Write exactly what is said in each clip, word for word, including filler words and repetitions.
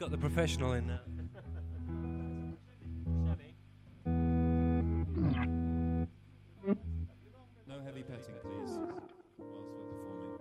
got the professional in now. No heavy petting, please, whilst we're performing.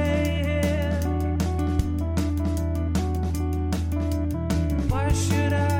Should I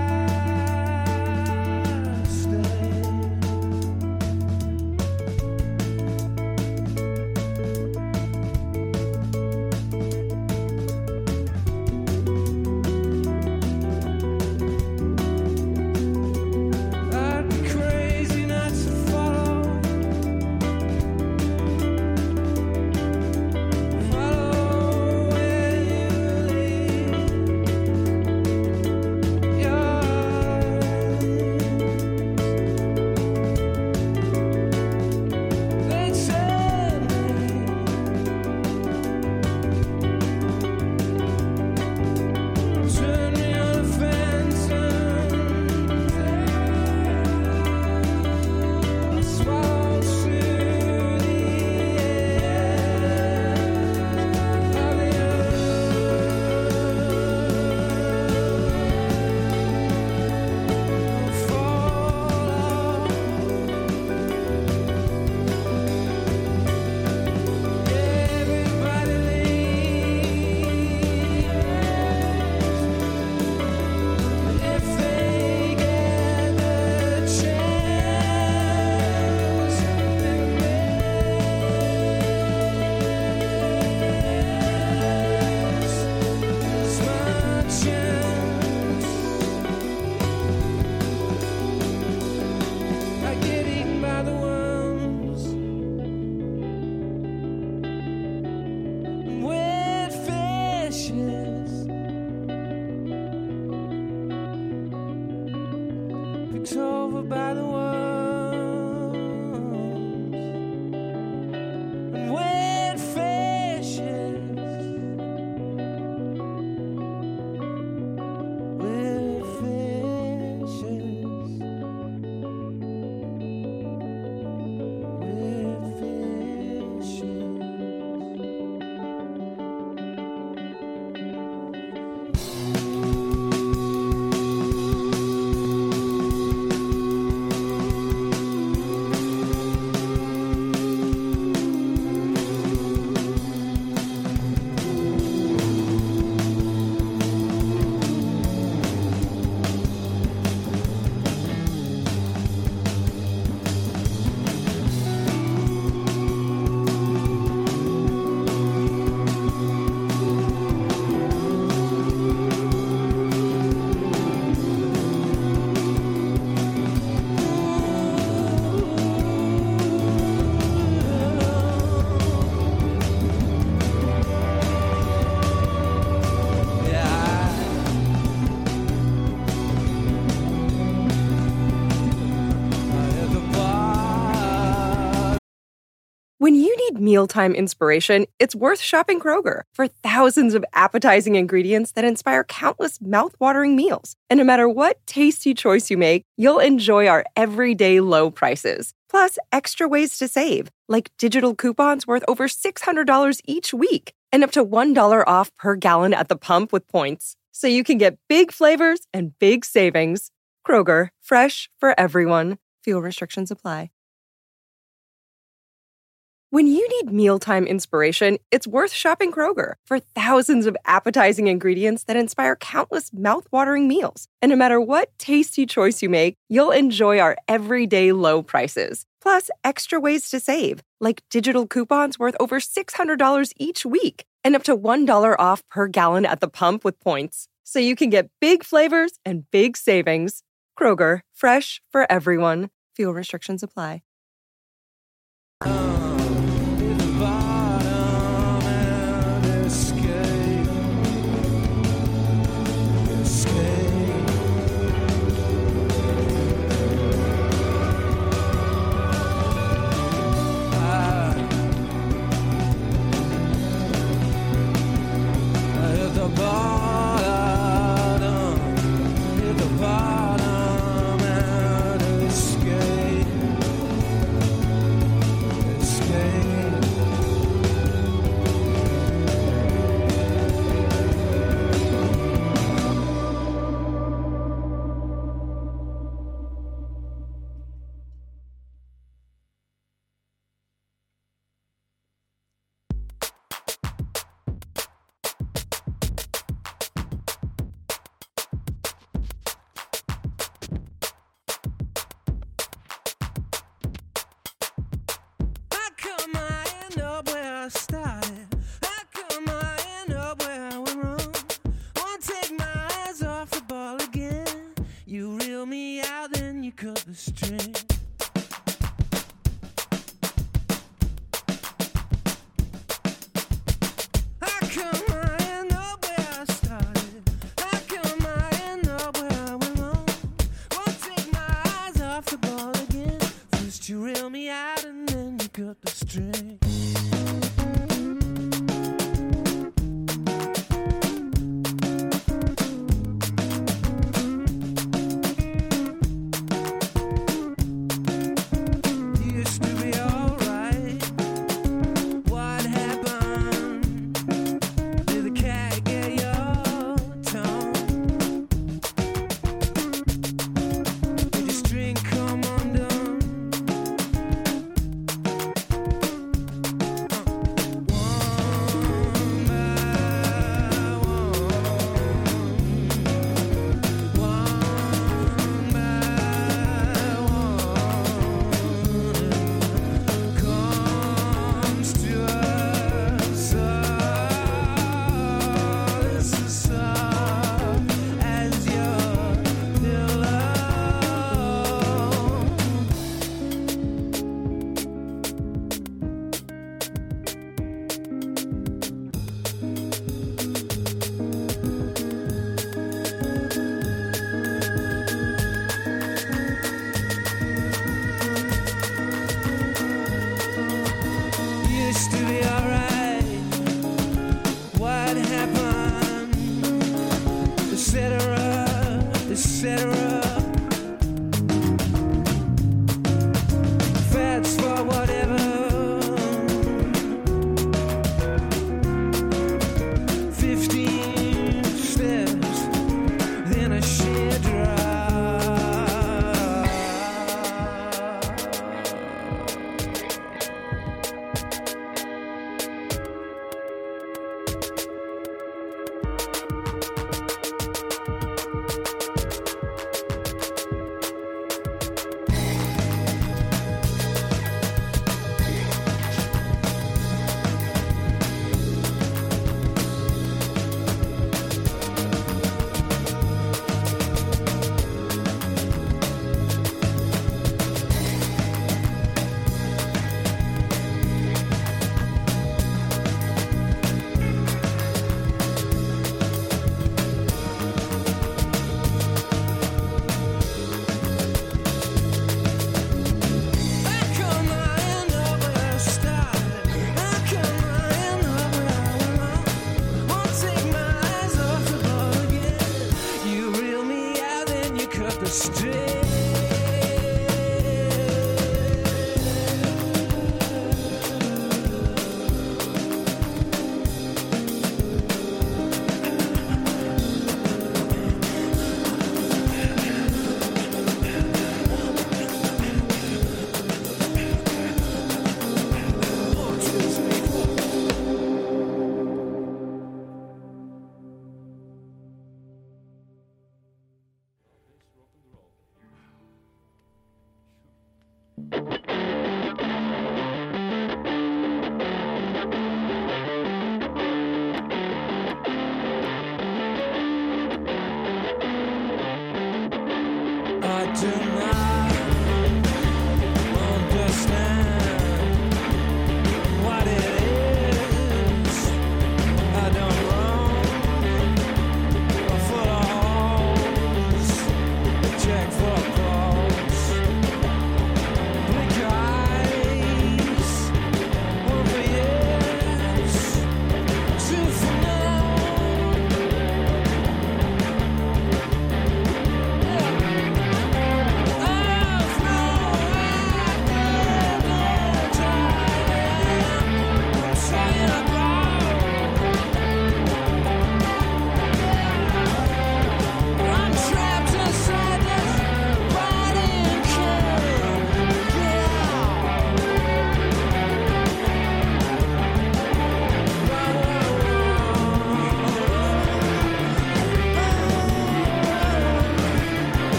need mealtime inspiration, it's worth shopping Kroger for thousands of appetizing ingredients that inspire countless mouth-watering meals. And no matter what tasty choice you make, you'll enjoy our everyday low prices. Plus, extra ways to save, like digital coupons worth over six hundred dollars each week and up to one dollar off per gallon at the pump with points. So you can get big flavors and big savings. Kroger, fresh for everyone. Fuel restrictions apply. When you need mealtime inspiration, it's worth shopping Kroger for thousands of appetizing ingredients that inspire countless mouth-watering meals. And no matter what tasty choice you make, you'll enjoy our everyday low prices. Plus, extra ways to save, like digital coupons worth over six hundred dollars each week and up to one dollar off per gallon at the pump with points. So you can get big flavors and big savings. Kroger, fresh for everyone. Fuel restrictions apply.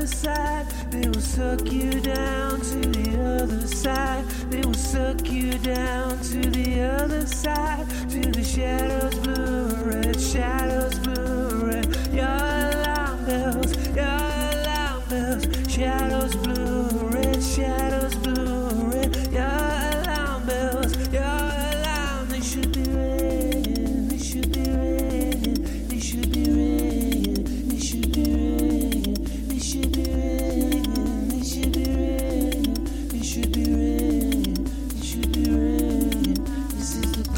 side. They will suck you down to the other side. They will suck you down to the other side. To the shadows blue and red, shadows blue and red. Your alarm bells, your alarm bells. Shadows blue and red, shadows blue and red. Your alarm bells, your alarm. They should be ringing, they should be ringing, they should be ringing, they should be ringing, they should be ringing, they should be ringing, they should be ringing, they should be ringing. This is the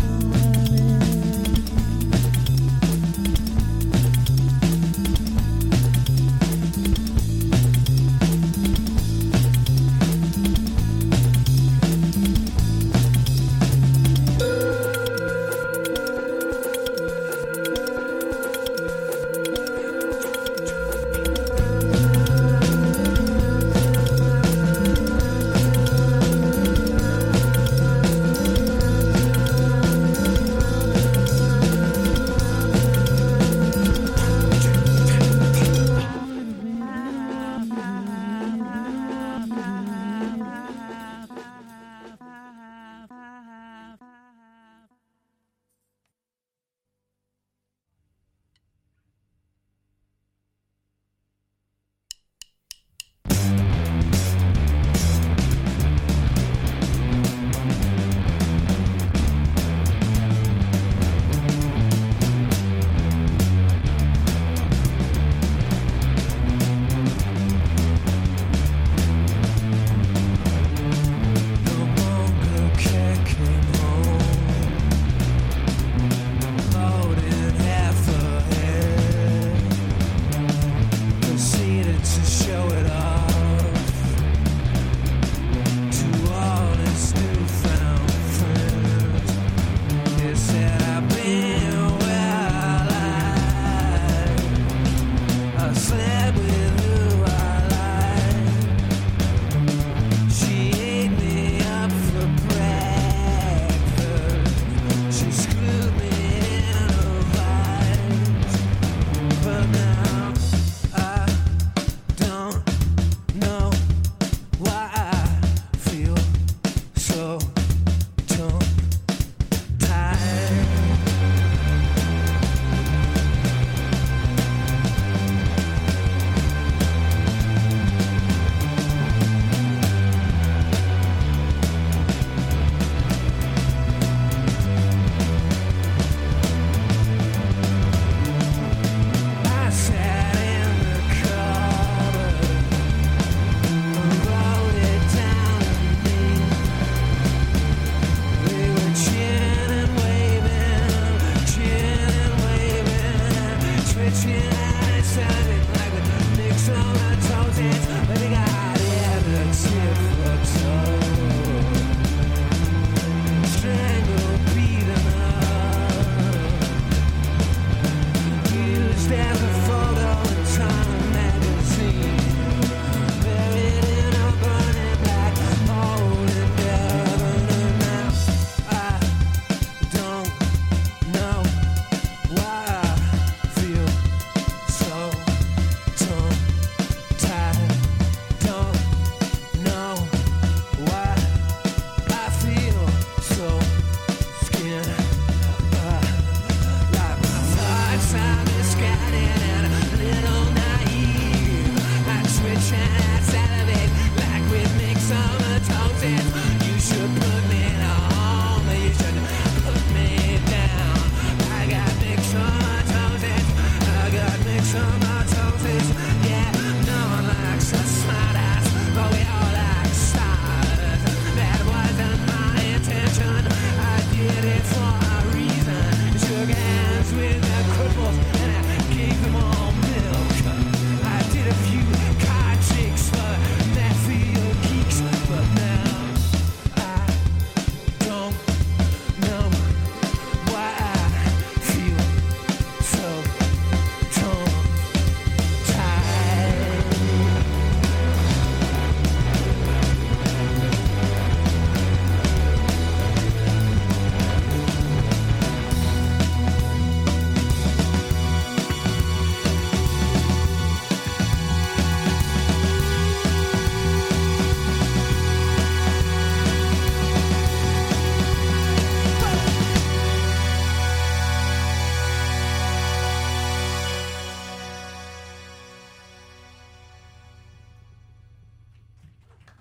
time.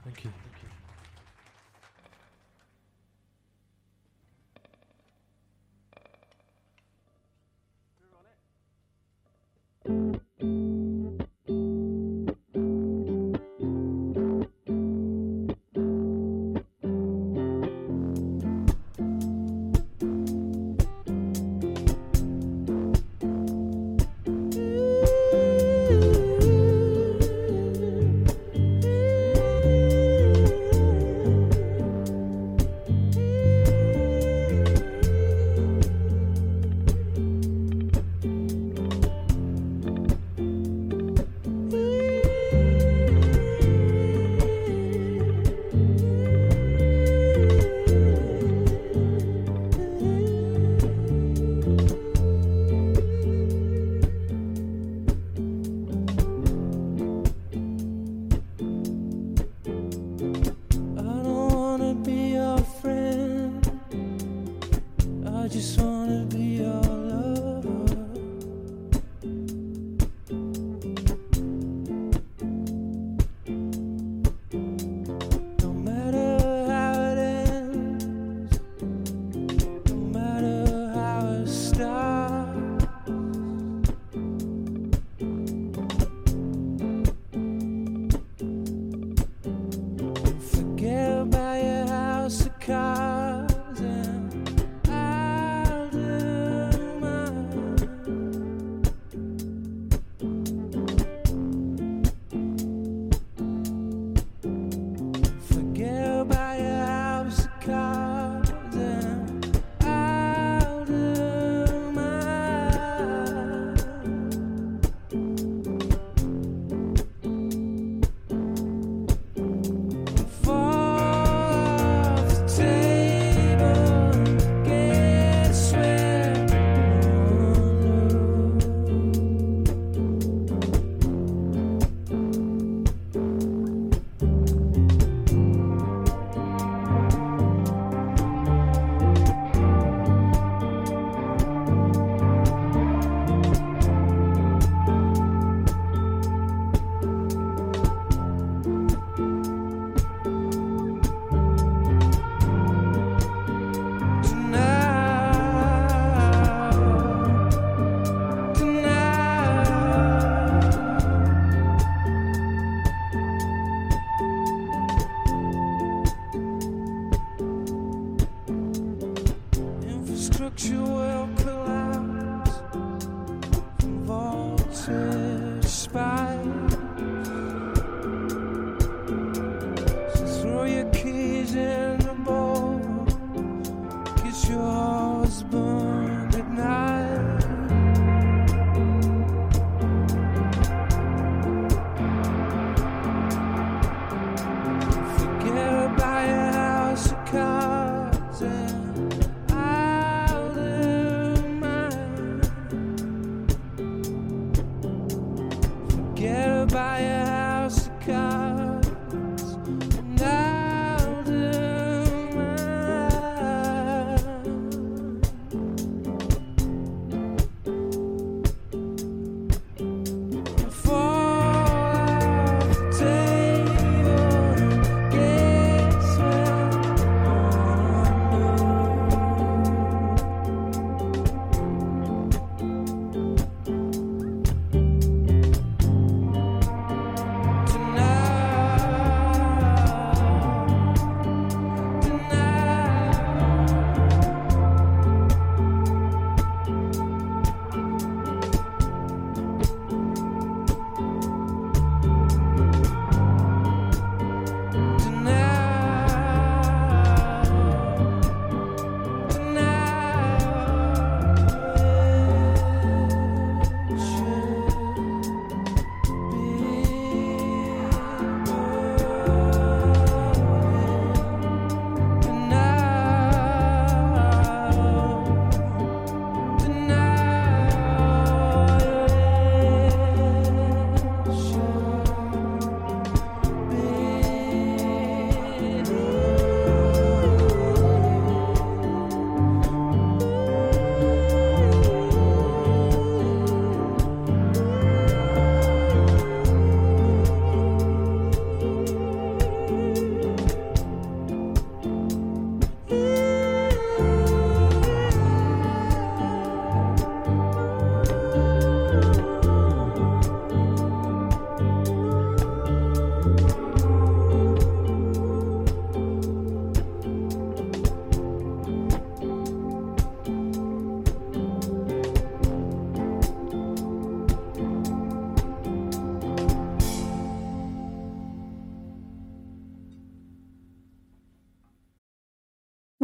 Thank you. Tonight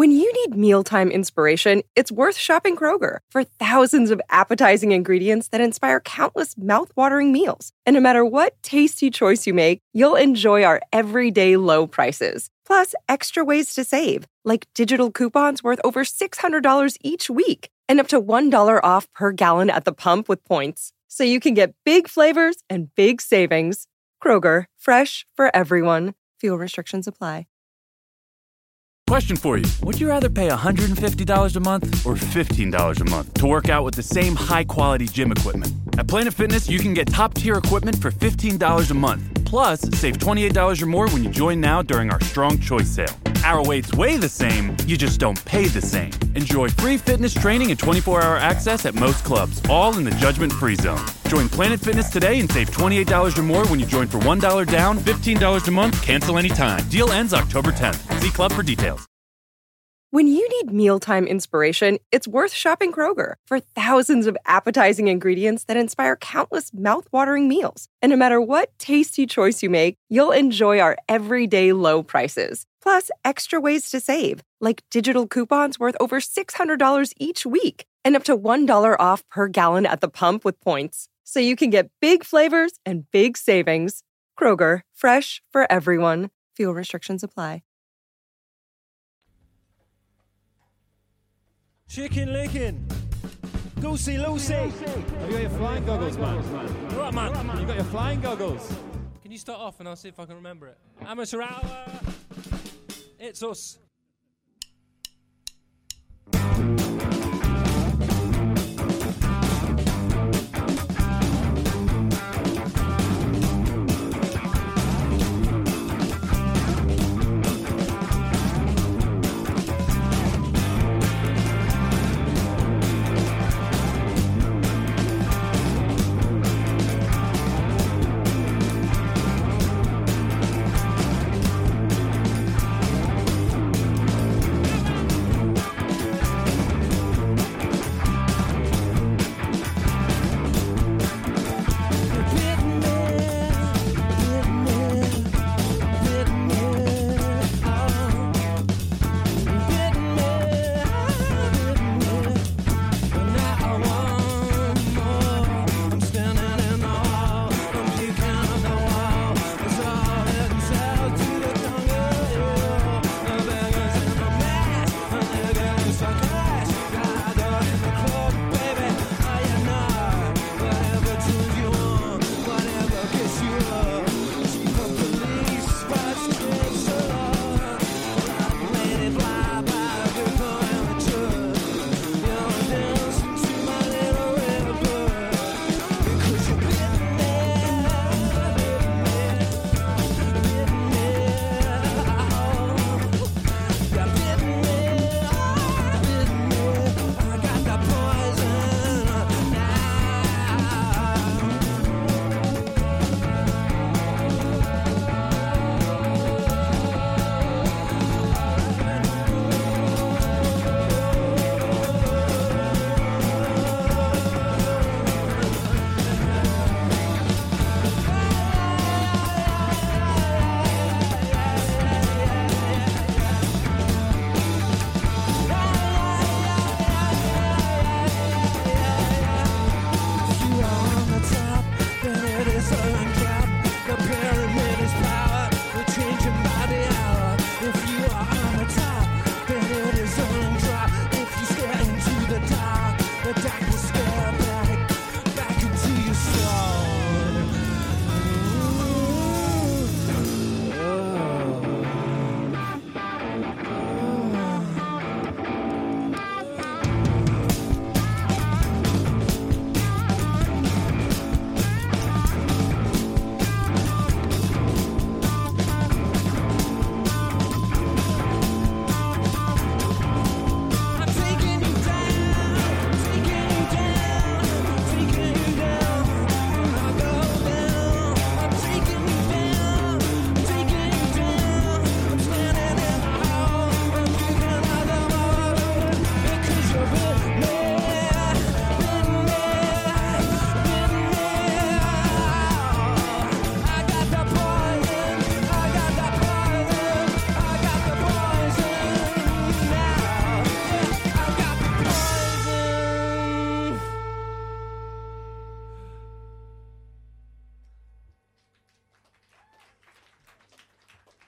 When you need mealtime inspiration, it's worth shopping Kroger for thousands of appetizing ingredients that inspire countless mouth-watering meals. And no matter what tasty choice you make, you'll enjoy our everyday low prices. Plus, extra ways to save, like digital coupons worth over six hundred dollars each week and up to one dollar off per gallon at the pump with points. So you can get big flavors and big savings. Kroger, fresh for everyone. Fuel restrictions apply. Question for you. Would you rather pay one hundred fifty dollars a month or fifteen dollars a month to work out with the same high-quality gym equipment? At Planet Fitness, you can get top-tier equipment for fifteen dollars a month. Plus, save twenty-eight dollars or more when you join now during our Strong Choice sale. Our weights weigh the same, you just don't pay the same. Enjoy free fitness training and twenty-four hour access at most clubs, all in the judgment-free zone. Join Planet Fitness today and save twenty-eight dollars or more when you join for one dollar down, fifteen dollars a month, cancel anytime. Deal ends October tenth. See club for details. When you need mealtime inspiration, it's worth shopping Kroger for thousands of appetizing ingredients that inspire countless mouth-watering meals. And no matter what tasty choice you make, you'll enjoy our everyday low prices. Plus, extra ways to save, like digital coupons worth over six hundred dollars each week and up to one dollar off per gallon at the pump with points. So you can get big flavors and big savings. Kroger, fresh for everyone. Fuel restrictions apply. Chicken licking. Goosey Lucy. Have you got your flying goggles, man? Right, man. You got your flying goggles? Can you start off and I'll see if I can remember it? Amateur hour. It's us.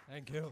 Thank you.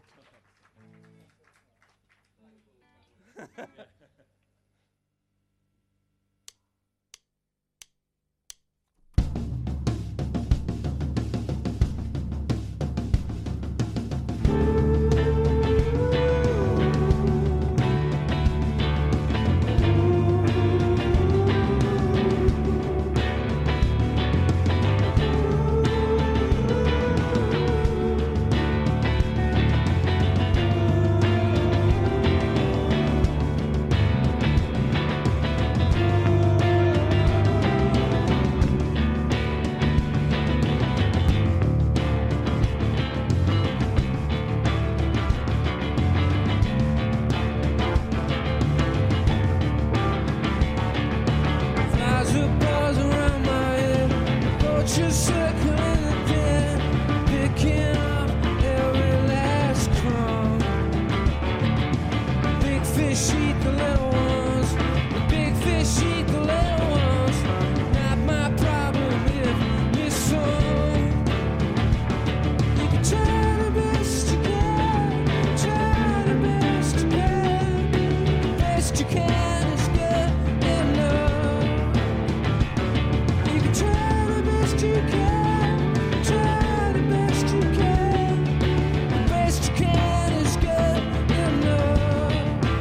Flies a buzz around my head, vultures circling the den, picking up every last crumb. Big fish eat the little ones, the big fish eat the little ones. Not my problem if miss some. You can try the best you can, try the best you can. The best you can is good enough. You can try the best you can, try the best you can. The best you can is good enough.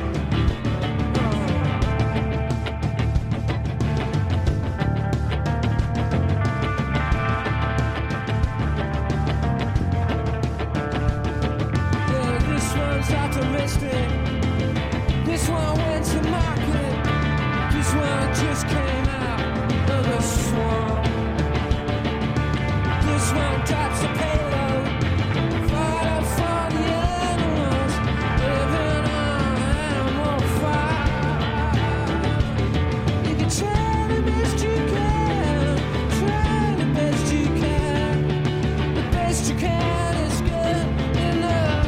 Yeah, this one's optimistic. This one went to market. This one just came out of the swamp. This one tops the payload. Fight up for the animals, living on animal fire. You can try the best you can, try the best you can. The best you can is good enough.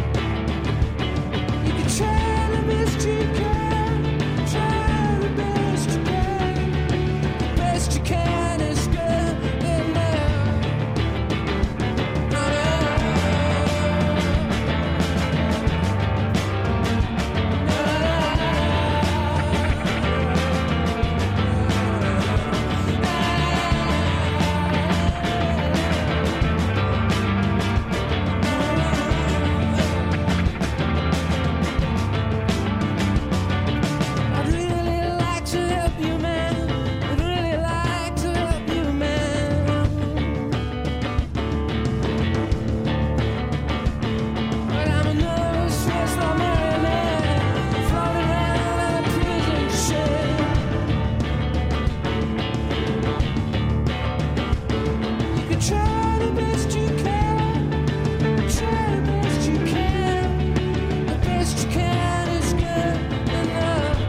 You can try the best you can, try the best you can. The best you can is good enough. I'd really like to help you, man. I'd really like to help you, man. But I'm a nervous, restless merry man, floating around in a prison shell. You can try the best you can, try the best you can. The best you can is good enough.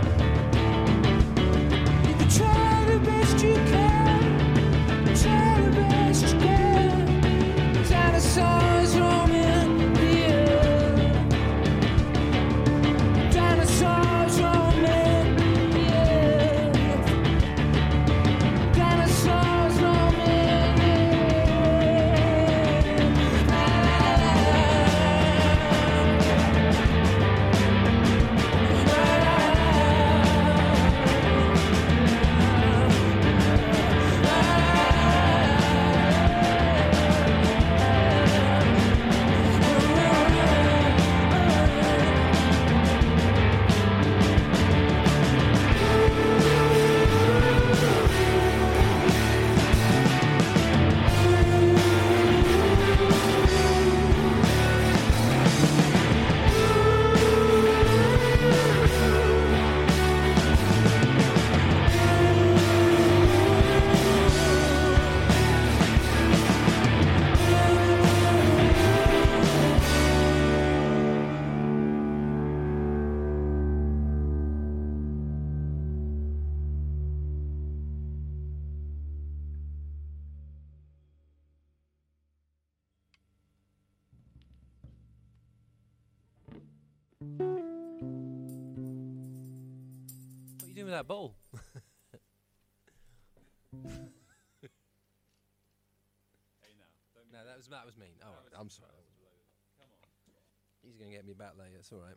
You can try the best you can, try the best you can. Dinosaurs roaming the earth. Dinosaurs roaming the earth. Dinosaurs roaming the What are you doing with that bowl? No, that was that was mean. All right, I'm sorry. He's going to get me back later. It's all right.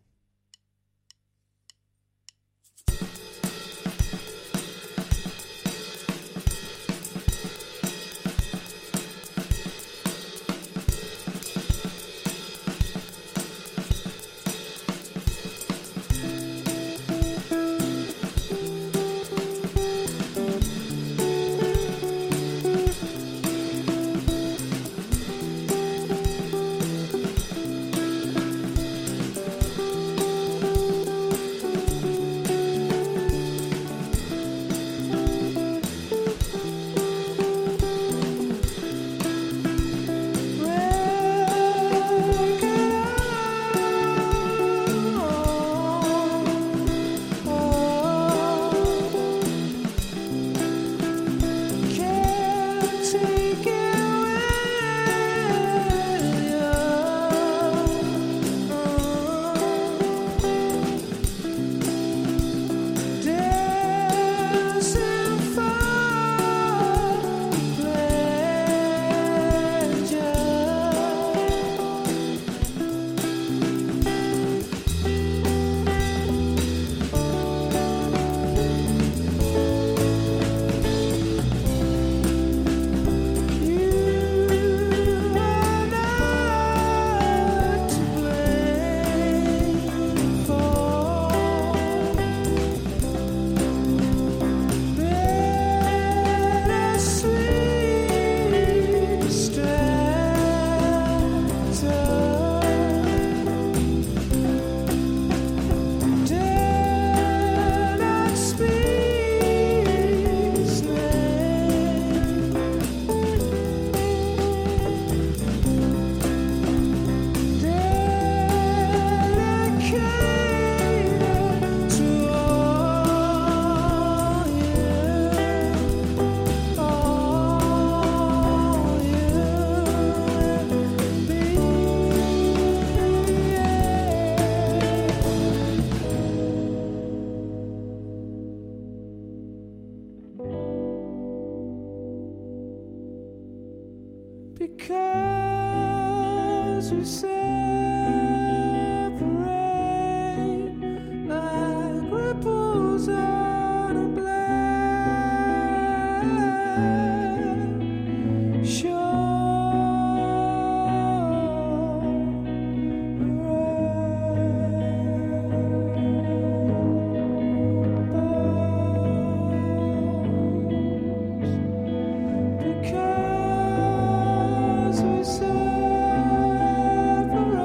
Because we separate like ripples on a blade shore. Because we separate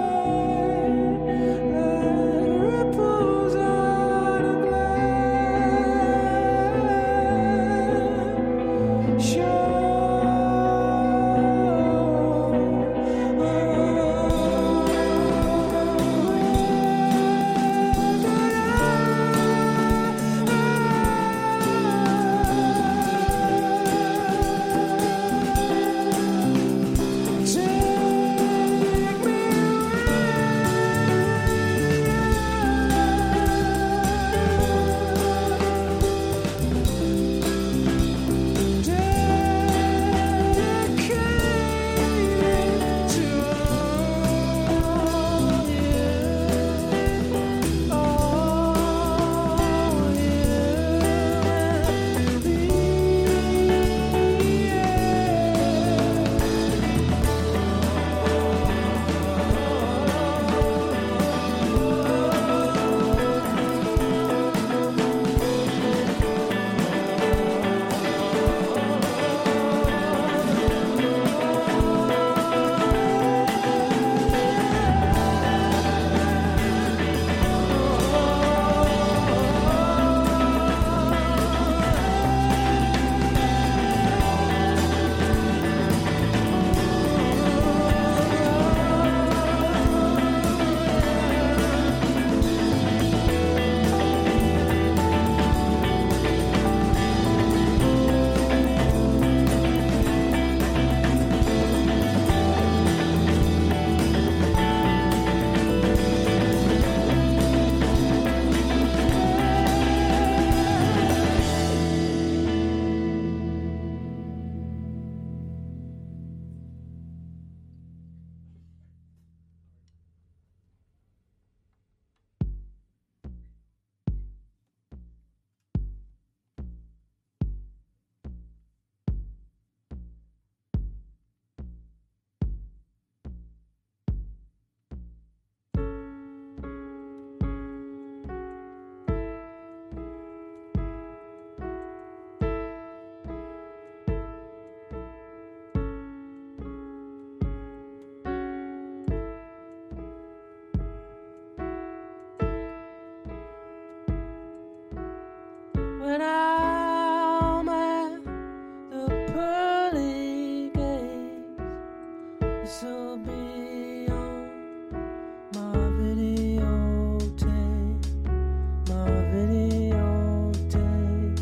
when I'm at the pearly gates. This'll be on my videotape, my videotape.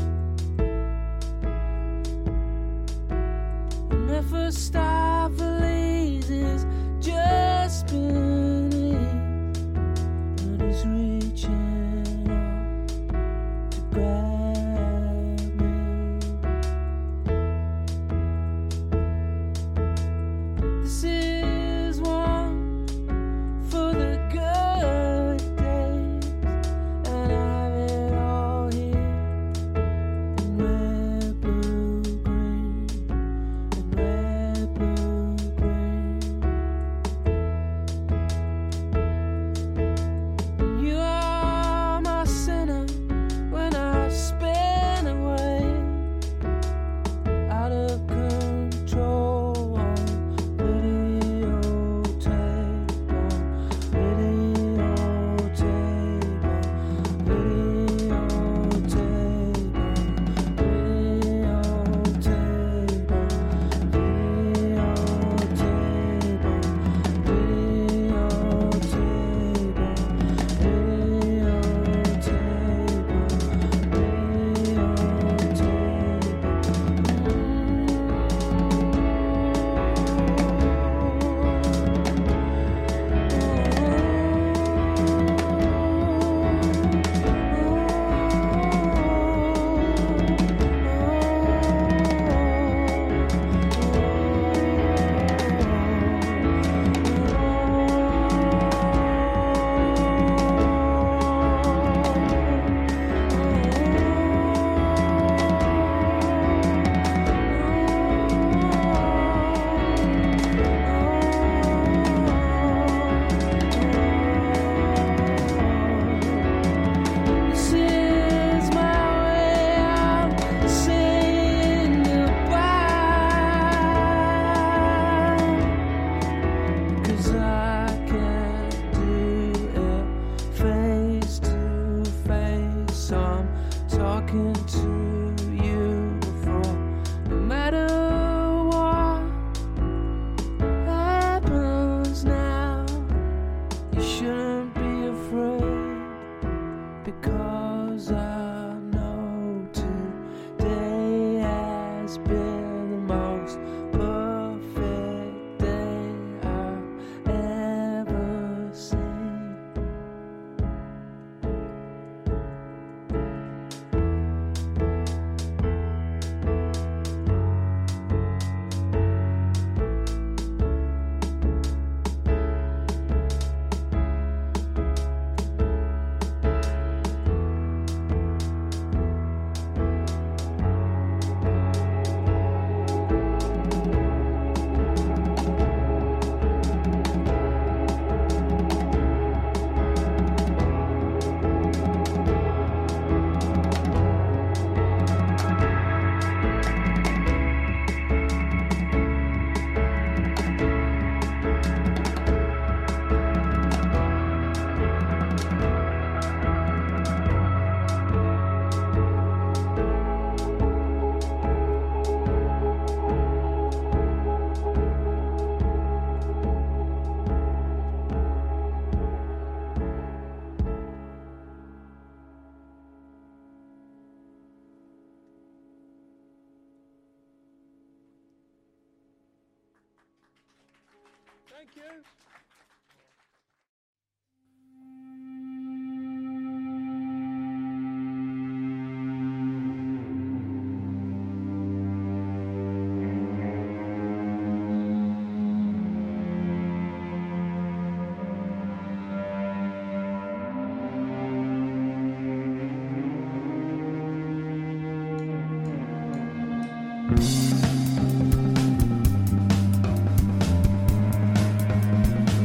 And Mephistopheles is just beneath, but he's reaching up to grab me. This is one for the good days, and I have it all here in red, blue, green, in red, blue, green. You are my sinner when I spin away out of control on videotape, on videotape, on videotape, on videotape, on videotape, on This is my way of saying goodbye, 'cause I can't do it face to face. I'm talking to you before, no matter what happens now. You shouldn't be afraid, because I know today has been the most perfect day I've ever seen. Thank you. Thank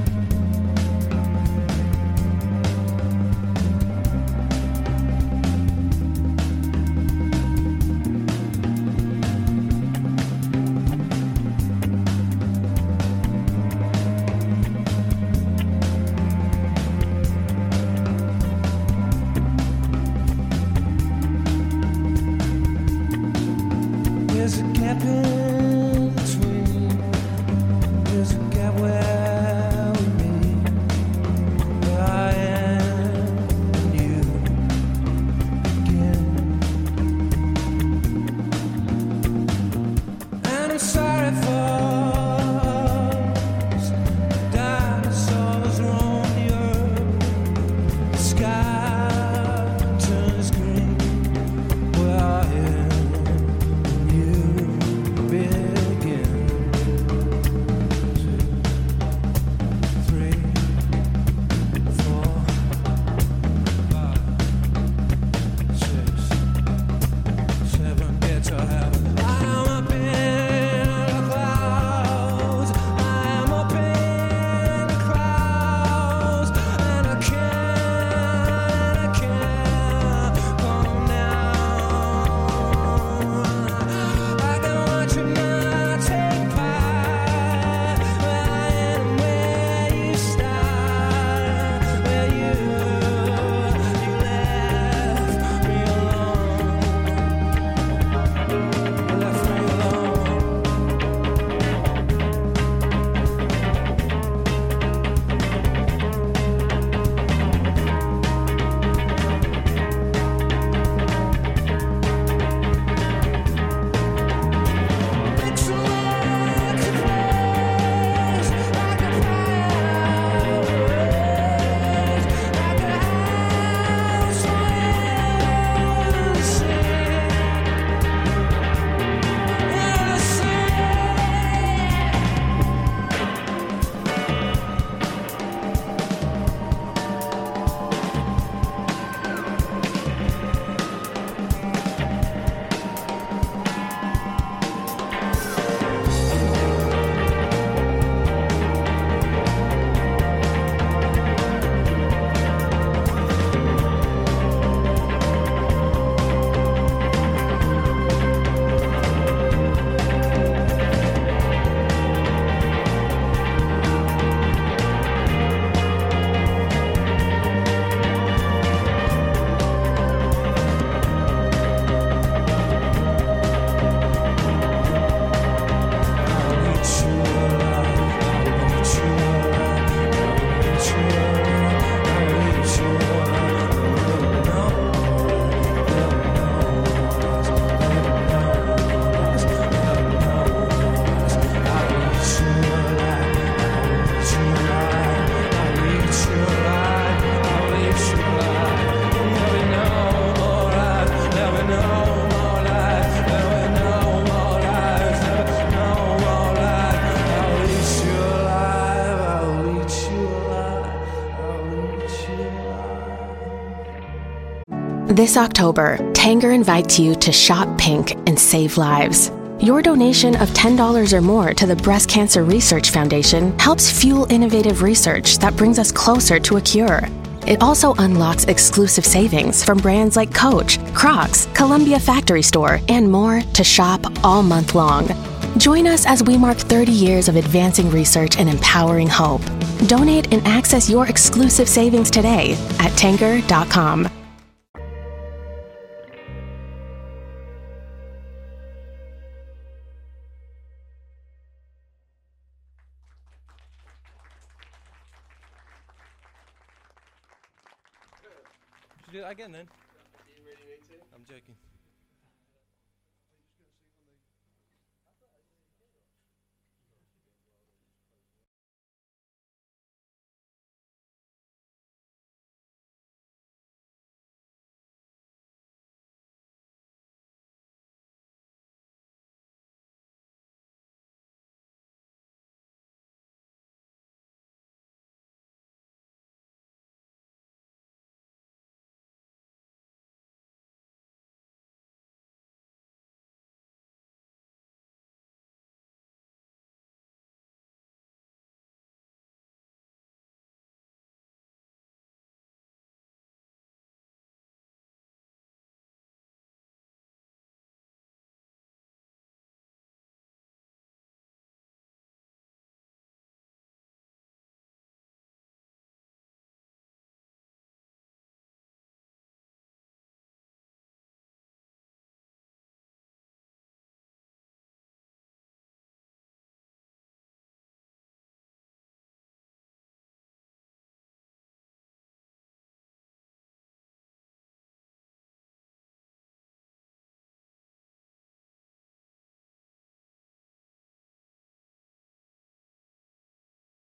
This October, Tanger invites you to shop pink and save lives. Your donation of ten dollars or more to the Breast Cancer Research Foundation helps fuel innovative research that brings us closer to a cure. It also unlocks exclusive savings from brands like Coach, Crocs, Columbia Factory Store, and more to shop all month long. Join us as we mark thirty years of advancing research and empowering hope. Donate and access your exclusive savings today at tanger dot com. Should we do that again then? I'm joking.